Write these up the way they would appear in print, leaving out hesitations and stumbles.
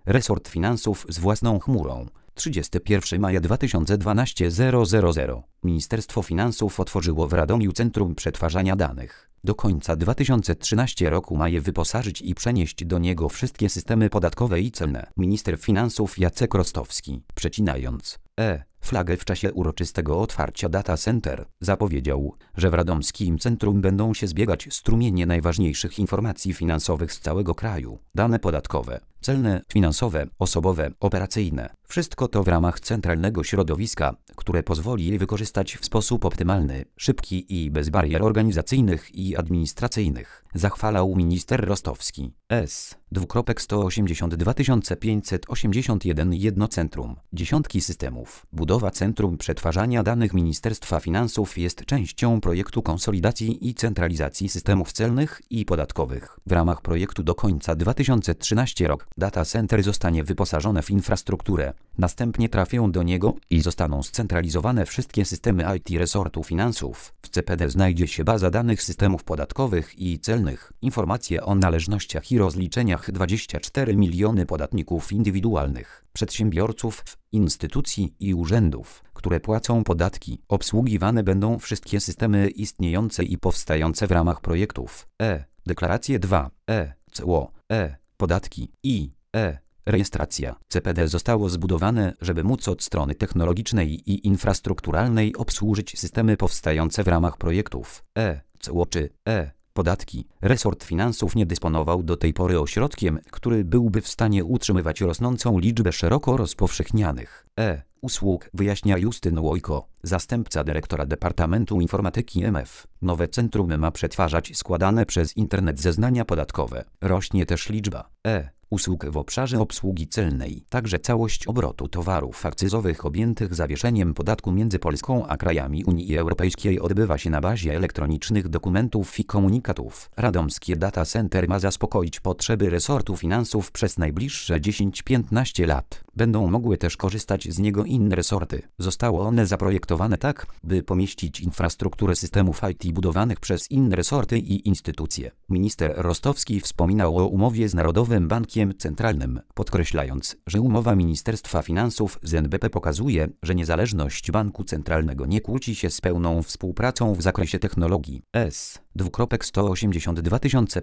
Resort Finansów z własną chmurą. 31 maja 2012 000. Ministerstwo Finansów otworzyło w Radomiu Centrum Przetwarzania Danych. Do końca 2013 roku ma je wyposażyć i przenieść do niego wszystkie systemy podatkowe i celne. Minister Finansów Jacek Rostowski, przecinając flagę w czasie uroczystego otwarcia data center, zapowiedział, że w radomskim centrum będą się zbiegać strumienie najważniejszych informacji finansowych z całego kraju. Dane podatkowe, celne, finansowe, osobowe, operacyjne. Wszystko to w ramach centralnego środowiska, które pozwoli je wykorzystać w sposób optymalny, szybki i bez barier organizacyjnych i administracyjnych, zachwalał minister Rostowski. 182 581 jedno centrum, dziesiątki systemów. Budowa Centrum Przetwarzania Danych Ministerstwa Finansów jest częścią projektu konsolidacji i centralizacji systemów celnych i podatkowych. W ramach projektu do końca 2013 rok data center zostanie wyposażone w infrastrukturę. Następnie trafią do niego i zostaną scentralizowane wszystkie systemy IT resortu finansów. W CPD znajdzie się baza danych systemów podatkowych i celnych, informacje o należnościach i rozliczeniach 24 miliony podatników indywidualnych, przedsiębiorców, instytucji i urzędów, które płacą podatki. Obsługiwane będą wszystkie systemy istniejące i powstające w ramach projektów deklaracje 2, Cło, podatki i rejestracja. CPD zostało zbudowane, żeby móc od strony technologicznej i infrastrukturalnej obsłużyć systemy powstające w ramach projektów Cło czy podatki. Resort Finansów nie dysponował do tej pory ośrodkiem, który byłby w stanie utrzymywać rosnącą liczbę szeroko rozpowszechnianych usług, wyjaśnia Justyn Łojko, zastępca dyrektora Departamentu Informatyki MF. Nowe centrum ma przetwarzać składane przez internet zeznania podatkowe. Rośnie też liczba usług w obszarze obsługi celnej. Także całość obrotu towarów akcyzowych objętych zawieszeniem podatku między Polską a krajami Unii Europejskiej odbywa się na bazie elektronicznych dokumentów i komunikatów. Radomskie Data Center ma zaspokoić potrzeby resortu finansów przez najbliższe 10-15 lat. Będą mogły też korzystać z niego inne resorty. Zostało one zaprojektowane tak, by pomieścić infrastrukturę systemów IT budowanych przez inne resorty i instytucje. Minister Rostowski wspominał o umowie z Narodowym Bankiem Centralnym, podkreślając, że umowa Ministerstwa Finansów z NBP pokazuje, że niezależność banku centralnego nie kłóci się z pełną współpracą w zakresie technologii. 182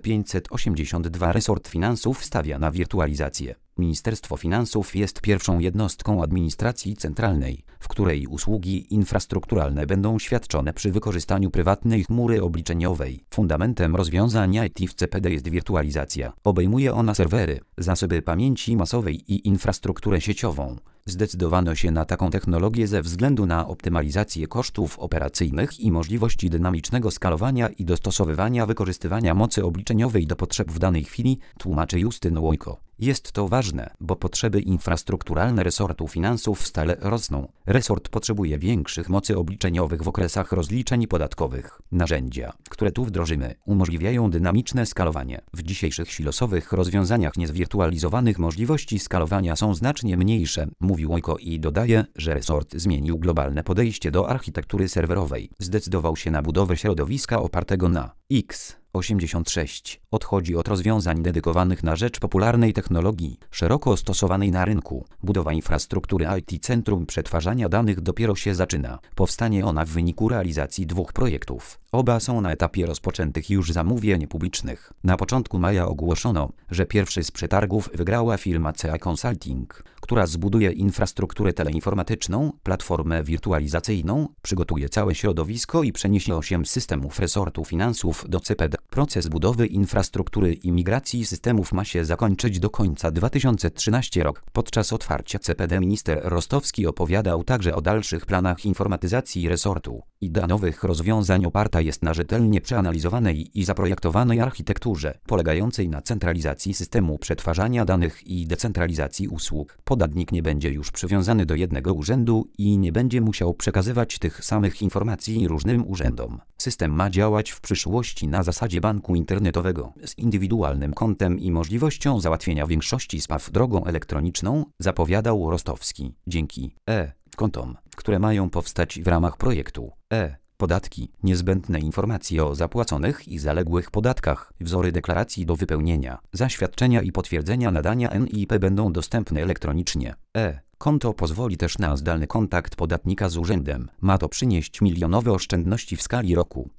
582 Resort Finansów stawia na wirtualizację. Ministerstwo Finansów jest pierwszą jednostką administracji centralnej, w której usługi infrastrukturalne będą świadczone przy wykorzystaniu prywatnej chmury obliczeniowej. Fundamentem rozwiązań IT w CPD jest wirtualizacja. Obejmuje ona serwery, zasoby pamięci masowej i infrastrukturę sieciową. Zdecydowano się na taką technologię ze względu na optymalizację kosztów operacyjnych i możliwości dynamicznego skalowania i dostosowywania wykorzystywania mocy obliczeniowej do potrzeb w danej chwili, tłumaczy Justyn Łojko. Jest to ważne, bo potrzeby infrastrukturalne resortu finansów stale rosną. Resort potrzebuje większych mocy obliczeniowych w okresach rozliczeń podatkowych. Narzędzia, które tu wdrożymy, umożliwiają dynamiczne skalowanie. W dzisiejszych silosowych rozwiązaniach niezwirtualizowanych możliwości skalowania są znacznie mniejsze, mówił Łojko i dodaje, że resort zmienił globalne podejście do architektury serwerowej. Zdecydował się na budowę środowiska opartego na x86. Odchodzi od rozwiązań dedykowanych na rzecz popularnej technologii, szeroko stosowanej na rynku. Budowa infrastruktury IT Centrum Przetwarzania Danych dopiero się zaczyna. Powstanie ona w wyniku realizacji dwóch projektów. Oba są na etapie rozpoczętych już zamówień publicznych. Na początku maja ogłoszono, że pierwszy z przetargów wygrała firma CA Consulting, która zbuduje infrastrukturę teleinformatyczną, platformę wirtualizacyjną, przygotuje całe środowisko i przeniesie 8 systemów resortu finansów do CPD. Proces budowy infrastruktury i migracji systemów ma się zakończyć do końca 2013 rok. Podczas otwarcia CPD minister Rostowski opowiadał także o dalszych planach informatyzacji resortu. Idea nowych rozwiązań oparta jest na rzetelnie przeanalizowanej i zaprojektowanej architekturze, polegającej na centralizacji systemu przetwarzania danych i decentralizacji usług. Podatnik nie będzie już przywiązany do jednego urzędu i nie będzie musiał przekazywać tych samych informacji różnym urzędom. System ma działać w przyszłości na zasadzie banku internetowego z indywidualnym kontem i możliwością załatwienia większości spraw drogą elektroniczną, zapowiadał Rostowski. Dzięki kontom, które mają powstać w ramach projektu podatki, niezbędne informacje o zapłaconych i zaległych podatkach, wzory deklaracji do wypełnienia, zaświadczenia i potwierdzenia nadania NIP będą dostępne elektronicznie. Konto pozwoli też na zdalny kontakt podatnika z urzędem. Ma to przynieść milionowe oszczędności w skali roku.